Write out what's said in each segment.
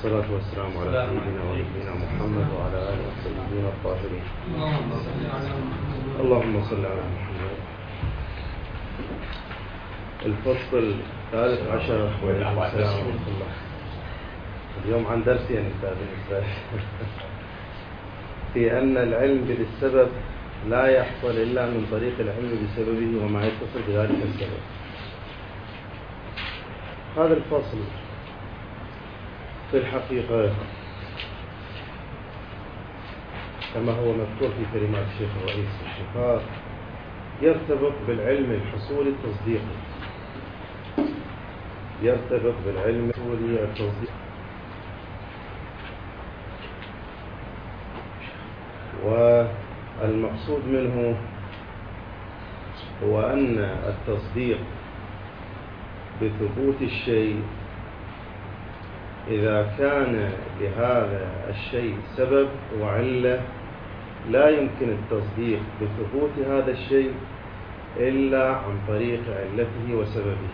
والصلاة والسلام على سيدنا ونبينا محمد وعلى آله وصحبه الطاهرين. اللهم صل على محمد. الفصل 13 وعليكم السلام ورحمة الله. اليوم عن درسي بالنسبة في أن العلم بالسبب لا يحصل إلا من طريق العلم بسببه وما يتصل بذلك السبب. هذا الفصل في الحقيقة كما هو مذكور في كلمات الشيخ الرئيس الشفاء يرتبط بالعلم الحصولي التصديقي، يرتبط بالعلم الحصولي التصديقي، والمقصود منه هو أن التصديق بثبوت الشيء إذا كان لهذا الشيء سبب وعلة لا يمكن التصديق بثبوت هذا الشيء إلا عن طريق علته وسببه،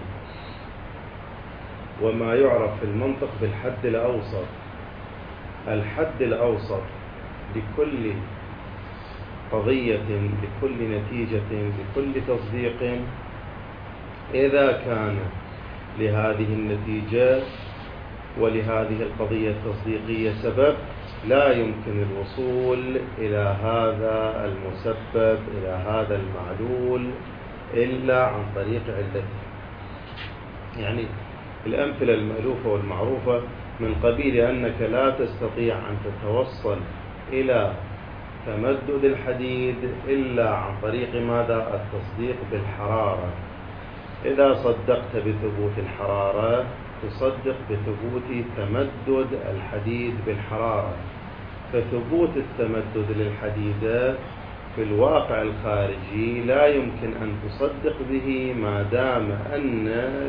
وما يعرف في المنطق بالحد الأوسط. الحد الأوسط لكل قضية، لكل نتيجة، لكل تصديق إذا كان لهذه النتيجة ولهذه القضية التصديقية سبب لا يمكن الوصول إلى هذا المسبب، إلى هذا المعلول إلا عن طريق علته. يعني الأمثلة المألوفة والمعروفة من قبيل أنك لا تستطيع أن تتوصل إلى تمدد الحديد إلا عن طريق ماذا؟ التصديق بالحرارة. إذا صدقت بثبوت الحرارة تصدق بثبوت تمدد الحديد بالحرارة، فثبوت التمدد للحديد في الواقع الخارجي لا يمكن أن تصدق به ما دام أن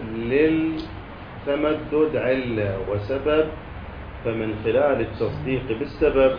للتمدد علة وسبب، فمن خلال التصديق بالسبب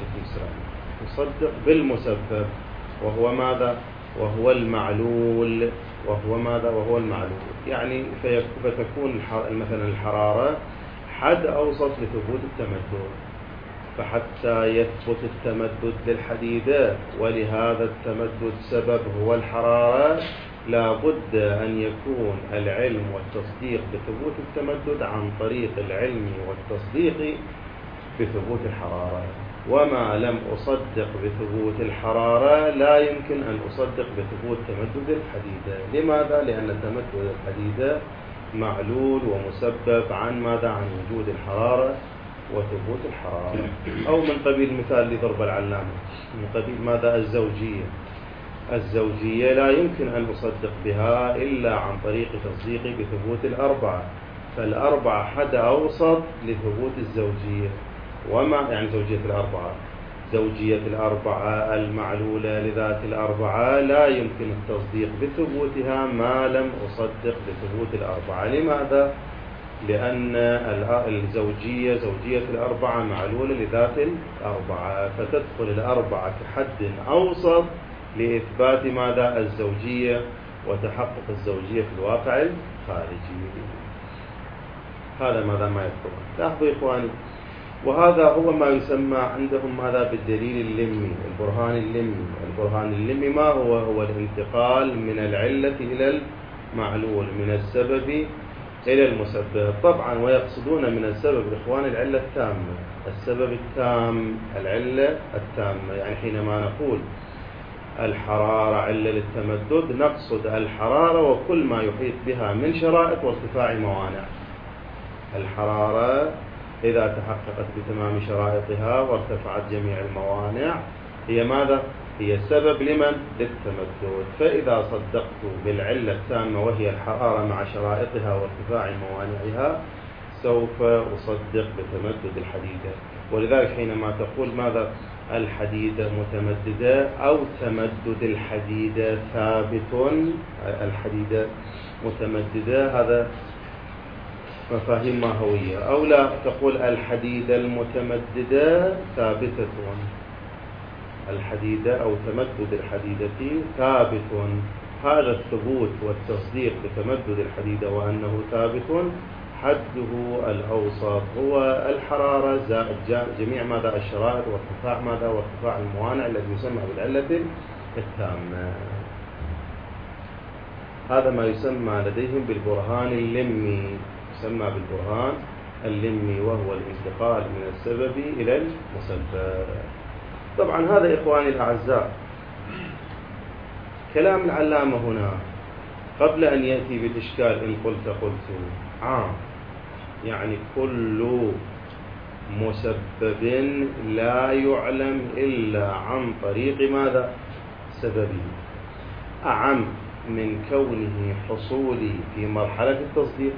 تصدق بالمسبب وهو ماذا؟ وهو المعلول. وهو ماذا؟ وهو المعلول. يعني فتكون مثلا الحرارة حد أوسط لثبوت التمدد، فحتى يثبت التمدد للحديدة ولهذا التمدد سبب هو الحرارة لا بد أن يكون العلم والتصديق بثبوت التمدد عن طريق العلم والتصديق بثبوت الحرارة. وما لم أصدق بثبوت الحرارة لا يمكن أن أصدق بثبوت تمدد الحديدة. لماذا؟ لأن تمدد الحديدة معلول ومسبب عن ماذا؟ عن وجود الحرارة وثبوت الحرارة. أو من قبيل مثال لضرب العلامة، من قبيل ماذا؟ الزوجية. الزوجية لا يمكن أن أصدق بها إلا عن طريق تصديقي بثبوت الأربعة، فالأربعة حد أوسط لثبوت الزوجية. وما يعني زوجية الأربعة؟ زوجية الأربعة المعلولة لذات الأربعة لا يمكن التصديق بثبوتها ما لم أصدق بثبوت الأربعة. لماذا؟ لأن الزوجية زوجية الأربعة معلولة لذات الأربعة، فتدخل الأربعة كحد أوسط لإثبات ماذا؟ الزوجية وتحقق الزوجية في الواقع الخارجي. هذا ماذا ما يذكرون. لاحظوا إخواني، وهذا هو ما يسمى عندهم ماذا؟ بالدليل اللمي، البرهان اللمي. البرهان اللمي ما هو؟ هو الانتقال من العلة إلى المعلول، من السبب إلى المسبب. طبعا ويقصدون من السبب إخوان العلة التامة، السبب التام، العلة التامة. يعني حينما نقول الحرارة علة للتمدد نقصد الحرارة وكل ما يحيط بها من شرائط وارتفاع موانع. الحرارة إذا تحققت بتمام شرائطها وارتفعت جميع الموانع هي ماذا؟ هي سبب لمن؟ للتمدد. فإذا صدقت بالعلة التامة وهي الحرارة مع شرائطها وارتفاع موانعها سوف أصدق بتمدد الحديدة. ولذلك حينما تقول ماذا؟ الحديدة متمددة أو تمدد الحديدة ثابت، الحديدة متمددة، هذا مفاهيم ماهوية. أو لا تقول الحديدة المتمددة ثابتة، الحديدة أو تمدد الحديدة ثابت. هذا الثبوت والتصديق بتمدد الحديدة وأنه ثابت حده الأوسط هو الحرارة زائد جميع ماذا الشرائط وارتفاع ماذا وارتفاع الموانع الذي يسمى بالعلة التامة. هذا ما يسمى لديهم بالبرهان اللمي، يسمى بالبرهان اللمي، وهو الانتقال من السبب إلى المسبب. طبعا هذا إخواني الأعزاء كلام العلامة هنا قبل أن يأتي بالإشكال إن قلت عام، يعني كل مسبب لا يعلم إلا عن طريق ماذا سببه، أعم من كونه حصولي في مرحلة التصديق،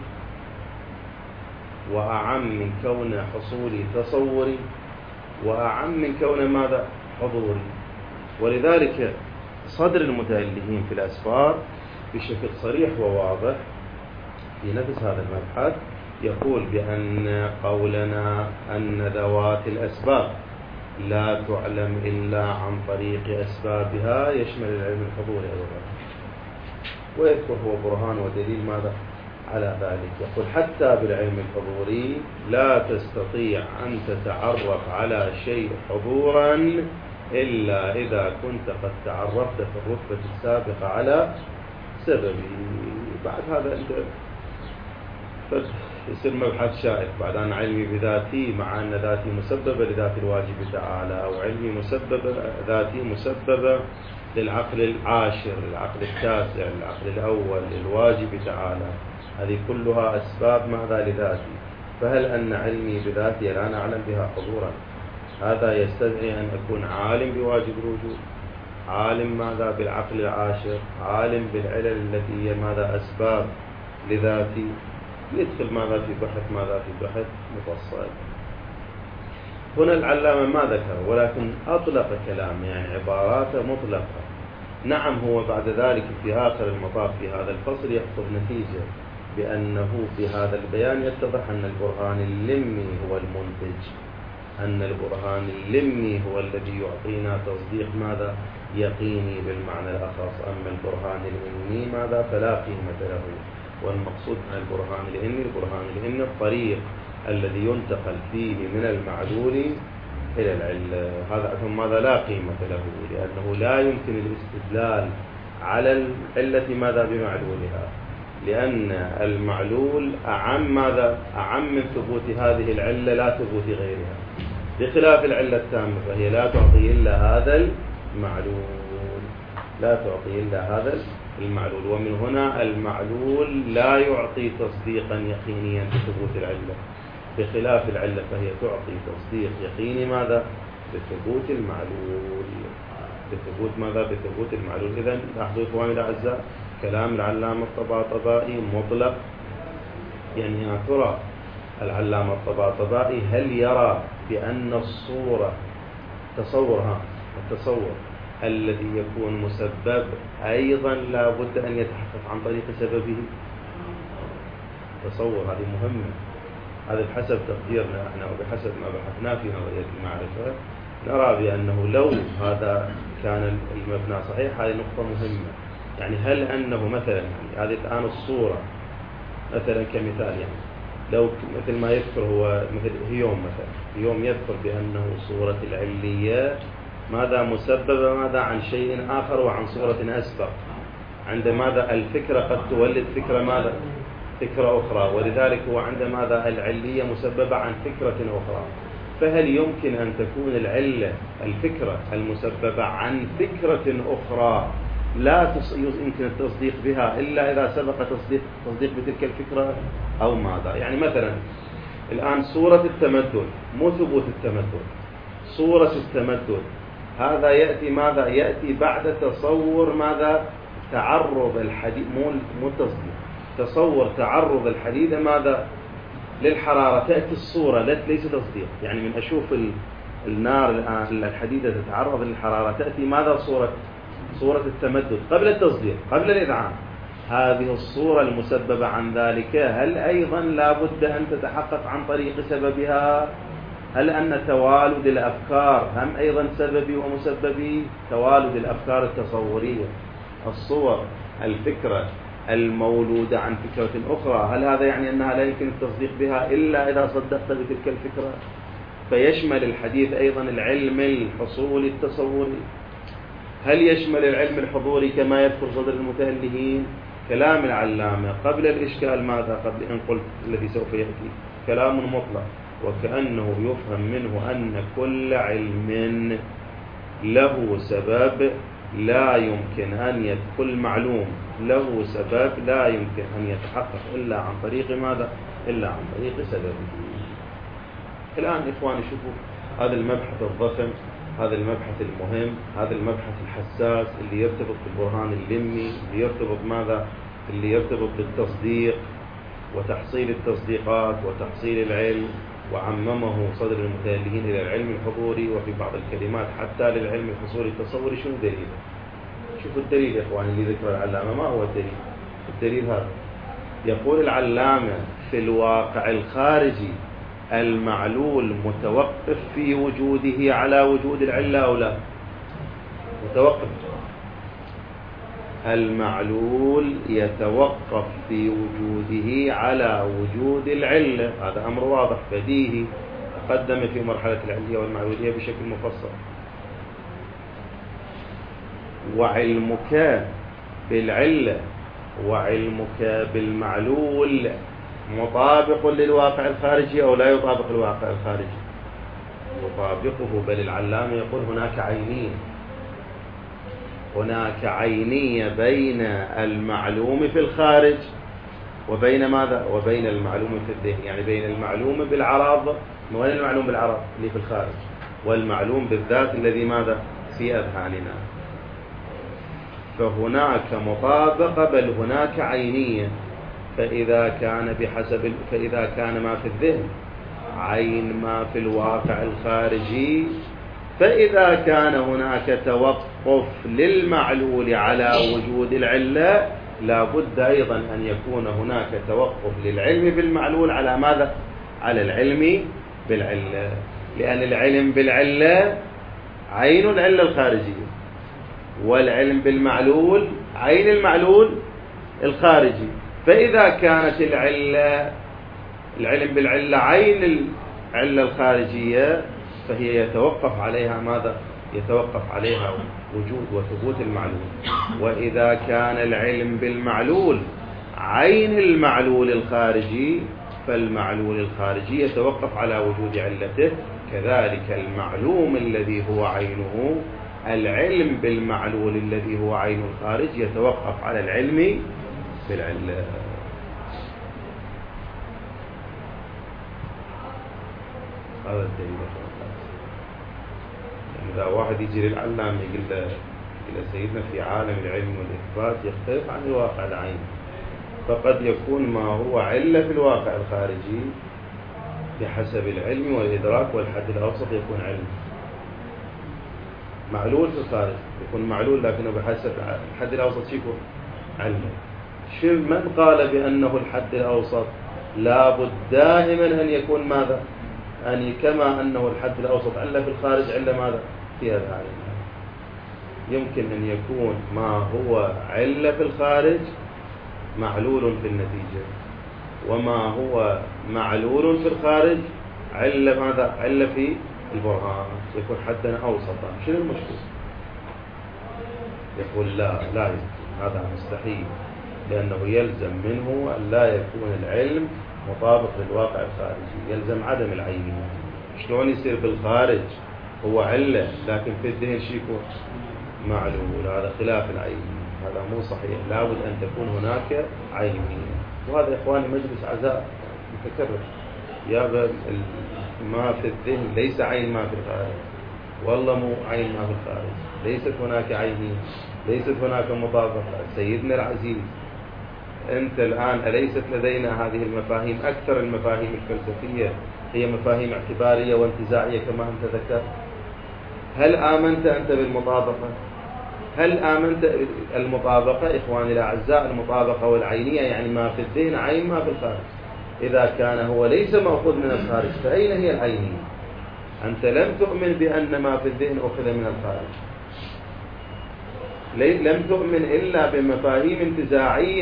وأعم من كون حصولي تصوري، وأعم من كون ماذا حضوري. ولذلك صدر المتألهين في الأسفار بشكل صريح وواضح في نفس هذا المبحث يقول بأن قولنا أن ذوات الأسباب لا تعلم إلا عن طريق أسبابها يشمل العلم الحضوري أيضا، ويذكر هو برهان ودليل ماذا على ذلك. يقول حتى بالعلم الحضوري لا تستطيع أن تتعرف على شيء حضورا إلا إذا كنت قد تعرفت في الرتبة السابقة على سببه. بعد هذا أنت يصير مبحث شائك بعد أن علمي بذاتي مع أن ذاتي مسببة لذات الواجب تعالى، أو علمي مسببة ذاتي مسببة للعقل العاشر، للعقل التاسع، للعقل الأول، للواجب تعالى. هذه كلها أسباب ماذا لذاتي، فهل أن علمي بذاتي لا نعلم بها حضورا؟ هذا يستدعي أن أكون عالم بواجب الوجود، عالم ماذا بالعقل العاشر، عالم بالعلل التي هي ماذا أسباب لذاتي. يدخل ماذا في بحث ماذا في بحث مفصل. هنا العلامة ما ذكر ولكن أطلق كلام، يعني عباراته مطلقة. نعم هو بعد ذلك في آخر المطاف في هذا الفصل يأخذ نتيجة بأنه في هذا البيان يتضح أن البرهان اللمي هو المنتج، أن البرهان اللمي هو الذي يعطينا تصديق ماذا يقيني بالمعنى الأخص، أما البرهان الإني ماذا فلا قيمة له. والمقصود من البرهان الإني الطريق الذي ينتقل فيه من المعلول إلى العلة، هذا أثم ماذا لا قيمة له، لأنه لا يمكن الاستدلال على العلة ماذا بمعلولها، لأن المعلول أعم ماذا أعم من ثبوت هذه العلة لا ثبوت غيرها، بخلاف العلة التامة فهي لا تعطي إلا هذا المعلول، لا تعطي إلا هذا المعلول. ومن هنا المعلول لا يعطي تصديقا يقينيا بثبوت العلة، بخلاف العلة فهي تعطي تصديق يقيني ماذا بثبوت المعلول، بثبوت ماذا بثبوت المعلول. إذن لاحظوا إخواني الأعزاء كلام العلامة الطباطبائي مطلق، يعني يا ترى العلامة الطباطبائي هل يرى بأن الصورة التصور الذي يكون مسبب أيضا لا بد أن يتحقق عن طريق سببه؟ تصور هذه مهمة، هذا بحسب تقديرنا احنا وبحسب ما بحثنا في نظرية المعرفة نرى بأنه لو هذا كان المبنى صحيح هذه نقطة مهمة. يعني هل أنه مثلا هذه الآن الصورة مثلا كمثال، يعني لو مثل ما يذكر هو مثل هيوم مثلا، هيوم يذكر بأنه صورة العلية ماذا مسببة ماذا عن شيء آخر وعن صورة أسبق، عند ماذا الفكرة قد تولد فكرة ماذا فكرة أخرى، ولذلك هو عند ماذا العلية مسببة عن فكرة أخرى. فهل يمكن أن تكون العلة الفكرة المسببة عن فكرة أخرى لا يمكن التصديق بها إلا إذا سبق تصديق بتلك الفكرة أو ماذا؟ يعني مثلا الآن صورة التمدد مو ثبوت التمدد، صورة التمدد هذا يأتي ماذا يأتي بعد تصور ماذا تعرض الحديد، مو تصديق، تصور تعرض الحديدة ماذا للحرارة، تأتي الصورة ليس تصديق. يعني من أشوف النار الآن الحديدة تتعرض للحرارة تأتي ماذا صورة التمدد قبل التصديق قبل الإذعان. هذه الصورة المسببة عن ذلك هل أيضا لا بد أن تتحقق عن طريق سببها؟ هل أن توالد الأفكار هم أيضا سببي ومسببي؟ توالد الأفكار التصورية، الصور، الفكرة المولودة عن فكرة أخرى، هل هذا يعني أنها لا يمكن التصديق بها إلا إذا صدقت بتلك الفكرة؟ فيشمل الحديث أيضا العلم الحصولي التصوري. هل يشمل العلم الحضوري كما يدخل صدر المتألهين؟ كلام العلامة قبل الإشكال ماذا؟ قبل أن قلت الذي سوف يأتي كلام مطلق، وكأنه يفهم منه أن كل علم له سبب لا يمكن أن يدخل معلوم له سبب لا يمكن أن يتحقق إلا عن طريق ماذا؟ إلا عن طريق سببه. الآن إخواني شوفوا هذا المبحث الضخم، هذا المبحث المهم، هذا المبحث الحساس اللي يرتبط بالبرهان اللمي، اللي يرتبط ماذا؟ اللي يرتبط بالتصديق وتحصيل التصديقات وتحصيل العلم، وعممه صدر المتألهين إلى العلم الحضوري، وفي بعض الكلمات حتى للعلم الحصولي التصوري. شنو دليل؟ شوفوا الدليل يا إخواني اللي ذكر العلامة. ما هو الدليل؟ الدليل هذا يقول العلامة: في الواقع الخارجي المعلول متوقف في وجوده على وجود العلة أو لا؟ متوقف. المعلول يتوقف في وجوده على وجود العلة، هذا أمر واضح بديهي تقدم في مرحلة العلية والمعلولية بشكل مفصل. وعلمك بالعلة وعلمك بالمعلول مطابق للواقع الخارجي أو لا يطابق الواقع الخارجي؟ يطابقه، بل العلامة يقول هناك عينية، هناك عينية بين المعلوم في الخارج وبين ماذا؟ وبين المعلوم في الذهن، يعني بين المعلوم بالعرض، وين المعلوم بالعرض؟ اللي في الخارج، والمعلوم بالذات الذي ماذا؟ في أذهاننا. فهناك مطابقة، بل هناك عينية. فإذا كان ما في الذهن عين ما في الواقع الخارجي، فإذا كان هناك توقف للمعلول على وجود العلة، لا بد أيضا أن يكون هناك توقف للعلم بالمعلول على ماذا؟ على العلم بالعلة، لأن العلم بالعلة عين العلة الخارجية، والعلم بالمعلول عين المعلول الخارجي. فإذا كانت العلم بالعلة عين العلة الخارجية، فهي يتوقف عليها ماذا؟ يتوقف عليها وجود وثبوت المعلول. وإذا كان العلم بالمعلول عين المعلول الخارجي، فالمعلول الخارجي يتوقف على وجود علته. كذلك المعلوم الذي هو عينه، العلم بالمعلول الذي هو عين الخارج يتوقف على العلم بالعلة. هذا الدليل. يعني إذا واحد يجي للعلامة يقول له سيدنا في عالم العلم والإثبات يختلف عن الواقع العين، فقد يكون ما هو علة في الواقع الخارجي بحسب العلم والإدراك والحد الأوسط يكون علم، معلول في الخارج يكون معلول لكنه بحسب الحد الأوسط يكون علم. من قال بأنه الحد الأوسط؟ لابد دائما أن يكون ماذا؟ يعني كما أنه الحد الأوسط علة في الخارج علة ماذا؟ في هذا العالم. يمكن أن يكون ما هو علة في الخارج معلول في النتيجة، وما هو معلول في الخارج علة ماذا؟ علة في البرهان، يكون حدا أوسطا. شنو المشكلة؟ يقول لا يمكن، هذا مستحيل، لأنه يلزم منه أن لا يكون العلم مطابق للواقع الخارجي، يلزم عدم العينية. شلون يصير بالخارج هو علة لكن في الذهن شو يكون؟ معلول. هذا خلاف العينية، هذا مو صحيح. لابد أن تكون هناك عينية. وهذا إخواني مجلس عزاء متكرر. يا ما في الذهن ليس عين ما في الخارج، والله مو عين ما في الخارج، ليست هناك عينية، ليست هناك مطابقة. سيدنا العزيز، أنت الآن أليست لدينا هذه المفاهيم؟ أكثر المفاهيم الفلسفية هي مفاهيم اعتبارية وانتزاعية كما أنت ذكرت. هل آمنت أنت بالمطابقة؟ هل آمنت المطابقة؟ إخواني الأعزاء، المطابقة والعينية يعني ما في الذهن عين ما في الخارج. إذا كان هو ليس مأخوذ من الخارج فأين هي العينية؟ أنت لم تؤمن بأن ما في الذهن أخذ من الخارج، لم تؤمن إلا بمفاهيم انتزاعية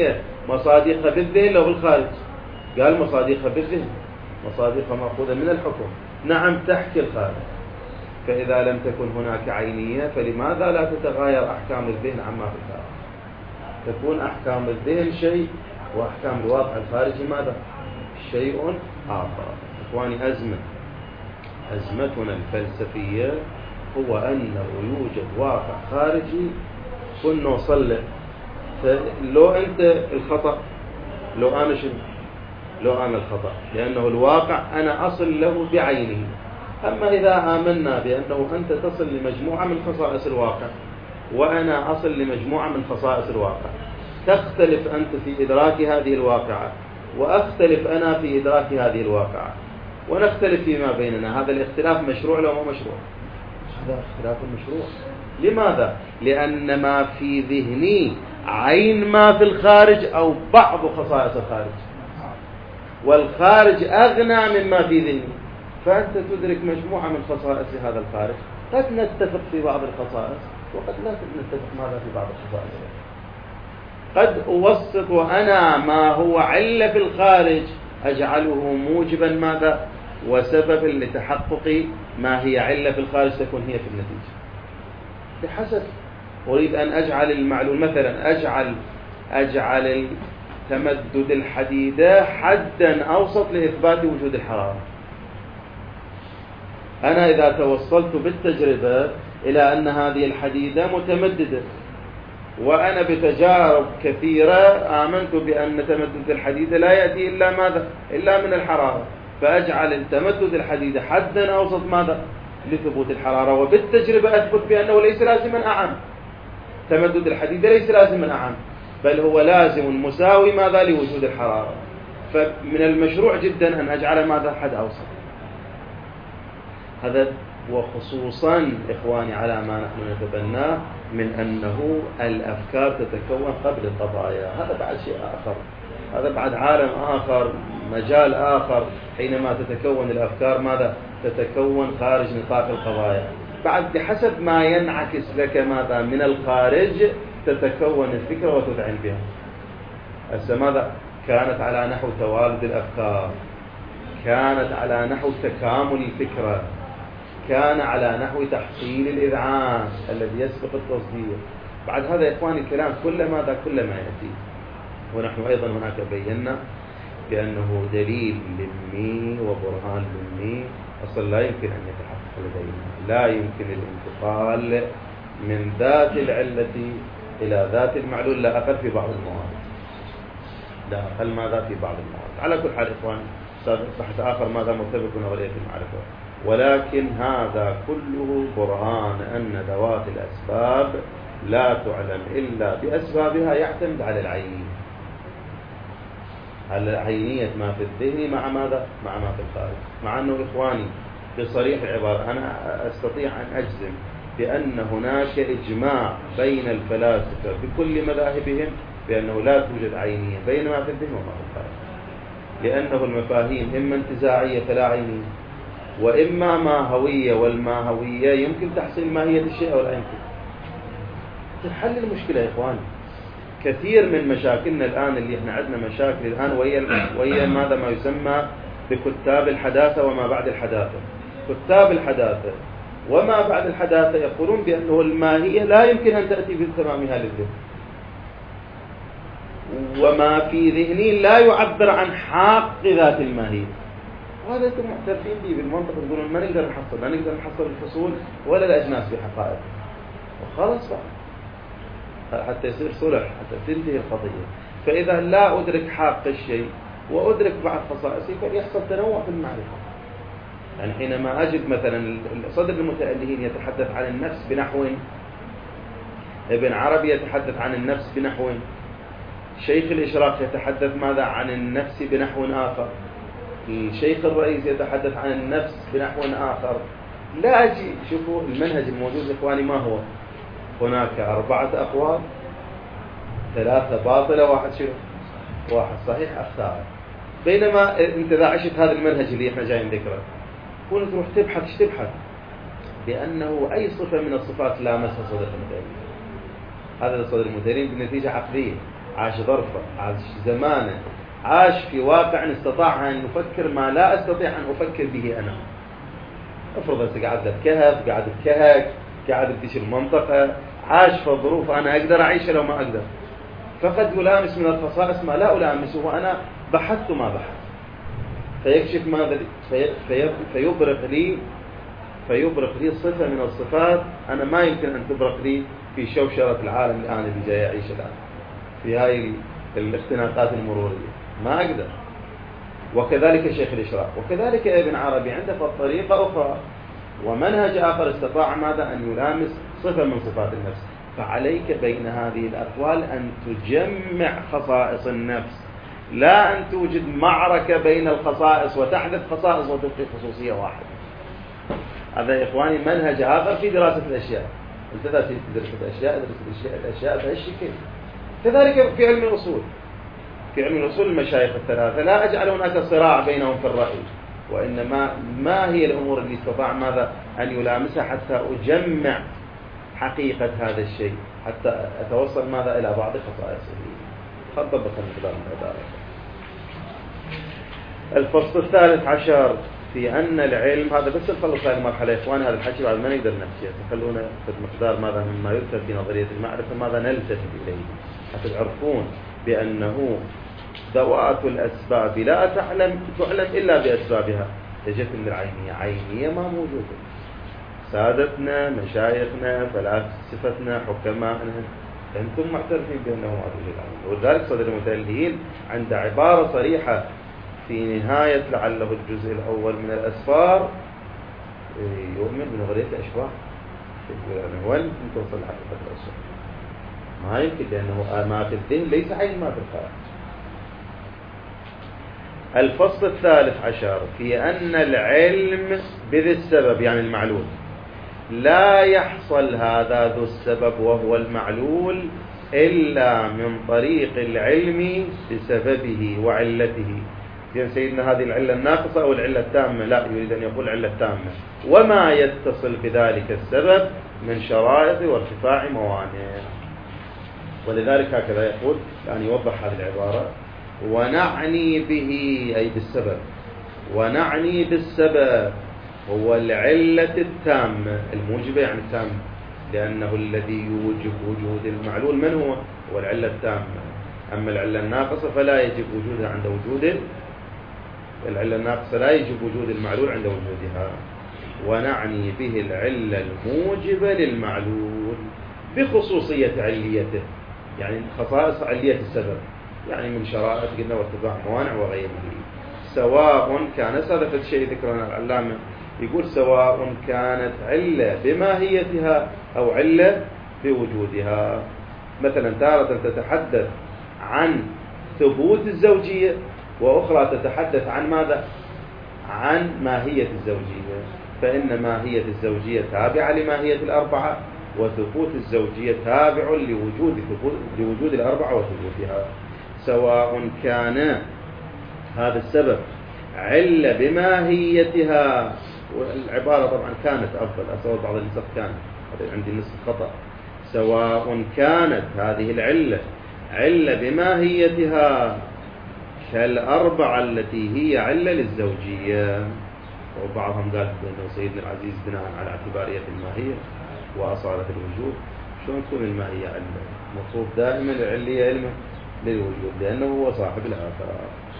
مصادقها بالذهن لو بالخارج؟ قال مصادقها بالذهن، مصادقها مأخوذة من الحكم، نعم تحكي الخارج. فإذا لم تكن هناك عينية فلماذا لا تتغاير أحكام الذهن عما في الخارج؟ تكون أحكام الذهن شيء وأحكام الواقع الخارجي ماذا؟ شيء آخر. إخواني، أزمتنا الفلسفية هو أنه يوجد واقع خارجي كنا نصلح. فلو أنت الخطأ، لو أنا شنو؟ لو أنا الخطأ، لأنه الواقع أنا أصل له بعينه. أما إذا آمنا بأنه أنت تصل لمجموعة من خصائص الواقع وأنا أصل لمجموعة من خصائص الواقع، تختلف أنت في إدراك هذه الواقعة وأختلف أنا في إدراك هذه الواقعة، ونختلف فيما بيننا، هذا الاختلاف مشروع لو مو مشروع؟ هذا اختلاف مشروع. لماذا؟ لأن ما في ذهني عين ما في الخارج أو بعض خصائص الخارج، والخارج أغنى مما في ذهني. فأنت تدرك مجموعة من خصائص هذا الخارج، قد نتفق في بعض الخصائص وقد لا نتفق ماذا في بعض الخصائص. قد أوسط أنا ما هو علة في الخارج أجعله موجبا ماذا؟ وسبب لتحقق ما هي علة في الخارج تكون هي في النتيجة. بحسب أريد أن أجعل المعلوم، مثلا أجعل تمدد الحديدة حدا أوسط لإثبات وجود الحرارة. أنا إذا توصلت بالتجربة إلى أن هذه الحديدة متمددة، وأنا بتجارب كثيرة آمنت بأن تمدد الحديدة لا يأتي إلا ماذا؟ إلا من الحرارة، فأجعل تمدد الحديدة حدا أوسط ماذا؟ لثبوت الحرارة، وبالتجربة أثبت بأنه ليس لازما أعم. تمدد الحديدة ليس لازما أعم، بل هو لازم مساوي ماذا؟ لوجود الحرارة. فمن المشروع جدا أن أجعل ماذا؟ حد أوسط. هذا وخصوصا إخواني على ما نحن نتبناه من أنه الأفكار تتكون قبل القضايا. هذا بعد شيء آخر، هذا بعد عالم آخر، مجال آخر. حينما تتكون الأفكار ماذا؟ تتكون خارج نطاق القضايا، بعد بحسب ما ينعكس لك ماذا من الخارج تتكون الفكرة وتذعن بها. هسه ماذا؟ كانت على نحو توالد الأفكار، كانت على نحو تكامل الفكرة، كان على نحو تحصيل الإذعان الذي يسبق التصديق. بعد هذا يا إخواني الكلام كل ماذا؟ كل ما يأتي. ونحن أيضا هناك بينا بأنه دليل لمي وبرهان لمي أصلا لا يمكن أن يتحقق لدينا، لا يمكن الانتقال من ذات العلة إلى ذات المعلول، لا أقل في بعض المواد، لا أقل ماذا في بعض المواد. على كل حال إخوان بحث آخر ماذا مرتبط بنظرية المعرفة، ولكن هذا كله برهان أن ذوات الأسباب لا تعلم إلا بأسبابها، يعتمد على العينية، على عينية ما في الذهن مع ماذا؟ مع ما في الخارج. مع أنه إخواني بصريح العبارة أنا أستطيع أن أجزم بأن هناك إجماع بين الفلاسفة بكل مذاهبهم بأنه لا توجد عينية بين ما في الذهن وما في الخارج، لأنه المفاهيم إما انتزاعية فلا عينية، وإما ماهوية، والماهوية يمكن تحصيل ماهية الشيء ولا يمكن. تحل المشكلة يا إخواني. كثير من مشاكلنا الآن اللي احنا عندنا مشاكل الآن وهي ماذا ما يسمى بكتاب الحداثة وما بعد الحداثة. كتاب الحداثة وما بعد الحداثة يقولون بأنه الماهية لا يمكن أن تأتي بتمامها للذهن، وما في ذهني لا يعبر عن حق ذات الماهية. وهذا أنتم معترفين به بالمنطق، تقولون ما نقدر نحصل، لا نقدر نحصل الفصول ولا الأجناس بحقائق، وخلاص بقى حتى يصير صلح، حتى تنتهي القضية. فإذا لا أدرك حق الشيء وأدرك بعض خصائصه فليحصل تنوع في المعرفة. يعني حينما أجد مثلا صدر المتألهين يتحدث عن النفس بنحو، ابن عربي يتحدث عن النفس بنحو، شيخ الإشراق يتحدث ماذا؟ عن النفس بنحو آخر، الشيخ الرئيس يتحدث عن النفس بنحو آخر. لا أجي شوفوا المنهج الموجود إخواني ما هو؟ هناك 4 أقوال، 3 باطلة، 1 شنو؟ 1 صحيح أختار. بينما أنت إذا عشت هذا المنهج اللي إحنا جايين ذكره، كنت تروح تبحث بأنه أي صفة من الصفات لامسها صدر المتألهين. هذا صدر المتألهين بالنتيجة عقلية، عاش ظرفه، عاش زمانه، عاش في واقع استطاع أن يفكر ما لا أستطيع أن أفكر به أنا. افرض أنت قاعد بكهف، قاعد بكهك، قاعد بتشير منطقة، عاش في الظروف أنا أقدر أعيش لو ما أقدر. فقد يلامس من الخصائص ما لا ألامسه وأنا بحثت ما بحث، فيكشف ماذا فيبرق لي صفة من الصفات أنا ما يمكن أن تبرق لي في شوشرة العالم الآن اللي جاي أعيش الآن في هاي الاختناقات المرورية، ما أقدر. وكذلك شيخ الإشراق، وكذلك ابن عربي عنده طريقة أخرى ومنهج آخر استطاع ماذا أن يلامس صفة من صفات النفس. فعليك بين هذه الأقوال أن تجمع خصائص النفس، لا أن توجد معركة بين الخصائص وتحدث خصائص وتبقي خصوصية واحدة. هذا يا إخواني منهج آخر في دراسة الأشياء. أنت إذا تدرس الأشياء ادرس الأشياء بهالشكل. كذلك في علم الأصول، في علم الأصول المشايخ الثلاثة لا أجعل هناك صراع بينهم في الرأي، وإنما ما هي الأمور اللي استطاع ماذا أن يلامسها حتى أجمع حقيقة هذا الشيء، حتى أتوصل ماذا إلى بعض خصائصه. تفضل بخلي كلام العبارة. الفصل الثالث عشر في أن العلم، هذا بس نخلص هذه المرحلة يا إخوان، هذا الحكي بعد ما نقدر نحكي، خلونا في مقدار ماذا مما يكتب في نظرية المعرفة ماذا نلتفت إليه حتى تعرفون بأنه ذوات الأسباب لا تعلم إلا بأسبابها. يجب من العينية، عينية ما موجودة. سادتنا، مشايخنا، فلاسفتنا، حكمائنا، أنتم معترفين بأنه ما توجد عينية. ولذلك صدر المتألهين عند عبارة صريحة في نهاية لعله الجزء الأول من الأسفار يؤمن بنظرية الأشباح. يعني وين توصل لحقيقة الأشباح؟ ما يمكن، لأنه ما في الذهن ليس عين ما في الخارج. الفصل الثالث عشر في أن العلم بذي السبب يعني المعلول لا يحصل هذا ذو السبب وهو المعلول إلا من طريق العلم بسببه وعلته. يعني سيدنا هذه العلة الناقصة أو العلة التامة؟ لا، يريد أن يقول العلة التامة، وما يتصل بذلك السبب من شرائط وارتفاع موانع. ولذلك هكذا يقول، يعني يوضح هذه العبارة: ونعني به أي بالسبب، ونعني بالسبب هو العلة التامة الموجبة يعني التامة، لأنه الذي يوجب وجود المعلول من هو؟ هو العلة التامة. أما العلة الناقصة فلا يجب وجودها عند وجود العلة الناقصة، لا يجب وجود المعلول عند وجودها. ونعني به العلة الموجبة للمعلول بخصوصية عليته، يعني خصائص علية السبب، يعني من شرائط قلنا وارتفاع موانع وغيره. سواء كان سلفة شيء ذكرنا العلامة يقول سواء كانت علة بماهيتها أو علة بوجودها. مثلا تارة تتحدث عن ثبوت الزوجية، وأخرى تتحدث عن ماذا؟ عن ماهية الزوجية. فإن ماهية الزوجية تابعة لماهية الأربعة، وثبوت الزوجية تابع لوجود الأربعة وثبوتها. سواء كان هذا السبب علة بماهيتها، والعبارة طبعا كانت أفضل، أصور بعض النسخ كانت، عندي نسخ خطأ. سواء كانت هذه العلة علة بماهيتها كالأربعة التي هي علة للزوجية. وبعضهم قال بأنه سيدنا العزيز بناء على اعتبارية الماهية وأصالة الوجود، شلون تكون الماهية علة؟ مطلوب دائما العلية علمه للوجود لأنه هو صاحب الآثار.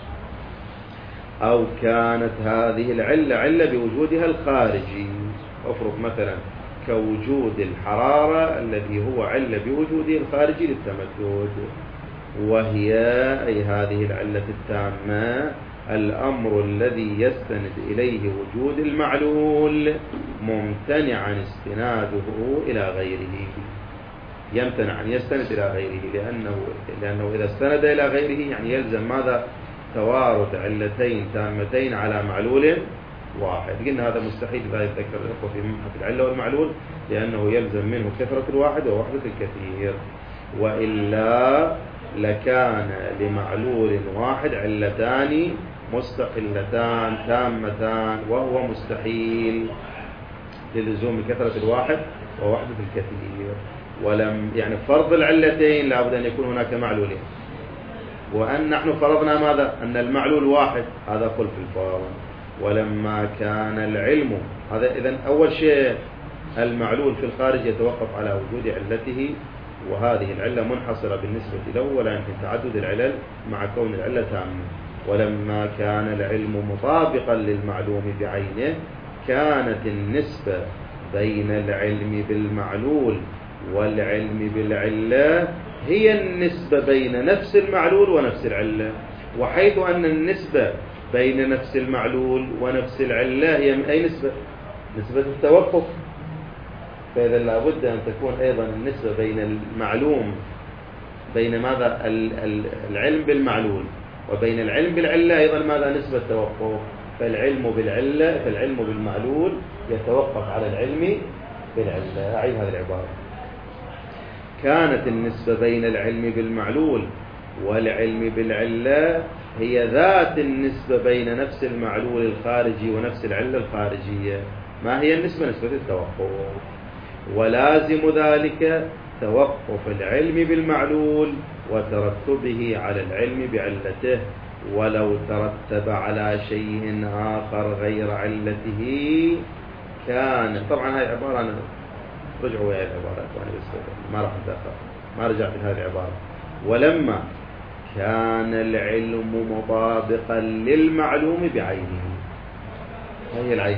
أو كانت هذه العلة علة بوجودها الخارجي، أفرض مثلا كوجود الحرارة الذي هو علة بوجوده الخارجي للتمدد، وهي أي هذه العلة التامة الأمر الذي يستند إليه وجود المعلول ممتنعا استناده إلى غيره. يمتنع أن يستند إلى غيره لأنه إذا استند إلى غيره يعني يلزم ماذا؟ توارد علتين تامتين على معلول واحد. قلنا هذا مستحيل، لا يتذكر الأخوة في مبحث العلة والمعلول، لأنه يلزم منه كثرة الواحد ووحدة الكثير، وإلا لكان لمعلول واحد علتان مستقلتان تامتان، وهو مستحيل للزوم كثرة الواحد ووحدة الكثير. يعني فرض العلتين لابد أن يكون هناك معلولين، وأن نحن فرضنا ماذا؟ أن المعلول واحد، هذا خلف الفرض. ولما كان العلم، هذا إذن أول شيء المعلول في الخارج يتوقف على وجود علته، وهذه العلة منحصرة بالنسبة له، ولا يمكن تعدد العلل مع كون العلة تامة. ولما كان العلم مطابقا للمعلوم بعينه كانت النسبة بين العلم بالمعلول والعلم بالعلة هي النسبة بين نفس المعلول ونفس العلة. وحيث أن النسبة بين نفس المعلول ونفس العلة هي من أي نسبة؟ نسبة التوقف. فإذا لابد أن تكون أيضا النسبة بين المعلوم، بين ماذا؟ العلم بالمعلول وبين العلم بالعلة أيضا ماذا؟ نسبة توقف. فالعلم بالمعلول يتوقف على العلم بالعلة. أعيد هذه العبارة: كانت النسبة بين العلم بالمعلول والعلم بالعلة هي ذات النسبة بين نفس المعلول الخارجي ونفس العلة الخارجية. ما هي النسبة؟ نسبة التوقف. ولازم ذلك توقف العلم بالمعلول وترتبه على العلم بعلته، ولو ترتب على شيء آخر غير علته كان. طبعا هاي عبارة، أنا رجعوا ويا العبارة بس ما راح ندخل، ما رجعت لهذه العبارة. ولما كان العلم مطابقا للمعلوم بعينه، هي العين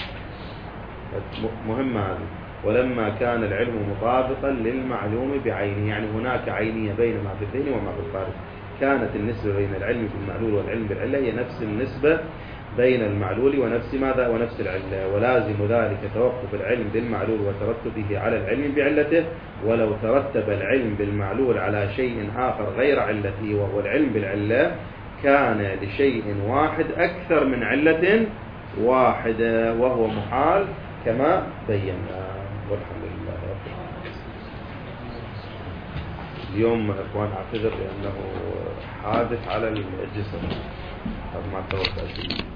مهمة هذه. ولما كان العلم مطابقا للمعلوم بعينه، يعني هناك عينية بين ما في الذهن وما في الخارج. كانت النسبة بين العلم بالمعلول والعلم بالعلة هي نفس النسبة بين المعلول ونفس ماذا؟ ونفس العلة. ولازم ذلك توقف العلم بالمعلول وترتبه على العلم بعلته، ولو ترتب العلم بالمعلول على شيء آخر غير علته وهو العلم بالعلة كان لشيء واحد أكثر من علة واحدة، وهو محال كما بينا. والحمد لله رب العالمين. اليوم اخوان اعتذر لانه حادث على الجسر، ما توقعت.